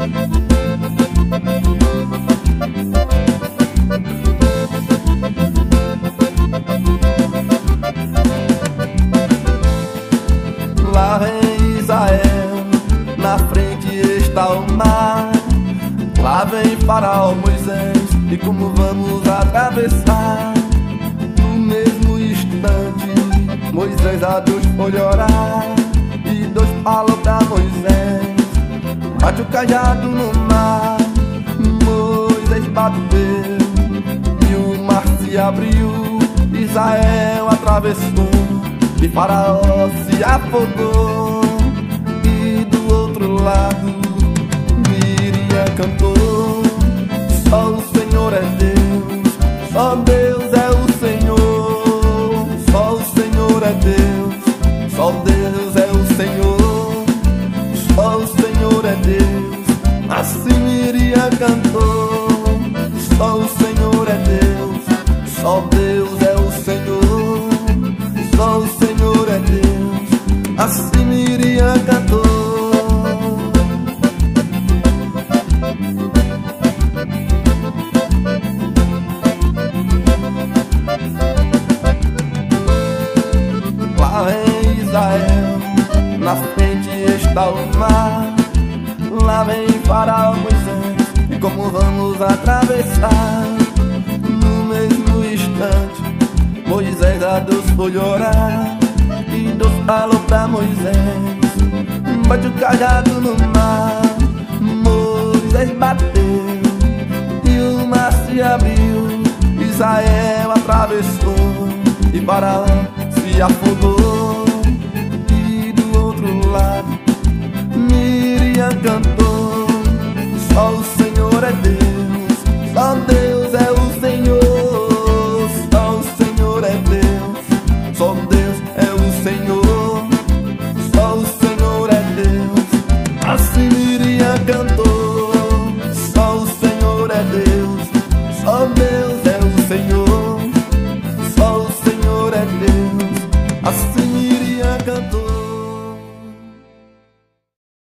Lá vem Israel, na frente está o mar. Lá vem Faraó, Moisés, e como vamos atravessar? No mesmo instante, Moisés a Deus foi orar, e Deus falou pra Moisés: bate o cajado no mar. Moisés bateu, e o mar se abriu. Israel atravessou, e Faraó se afogou. E do outro lado Miriam cantou: só o Senhor é Deus, só Deus é o Senhor. Só o Senhor é Deus, só Deus é o Senhor. Só o Senhor é Deus, assim Miriam cantou: só o Senhor é Deus, só Deus é o Senhor. Só o Senhor é Deus, assim Miriam cantou. Lá vem Israel, na frente está o mar. Lá vem Faraó, Moisés, e como vamos atravessar? No mesmo instante, Moisés a Deus foi orar, e Deus falou pra Moisés: bate o cajado no mar. Moisés bateu, e o mar se abriu. Israel atravessou, e Faraó se afogou. E do outro lado Miriam cantou: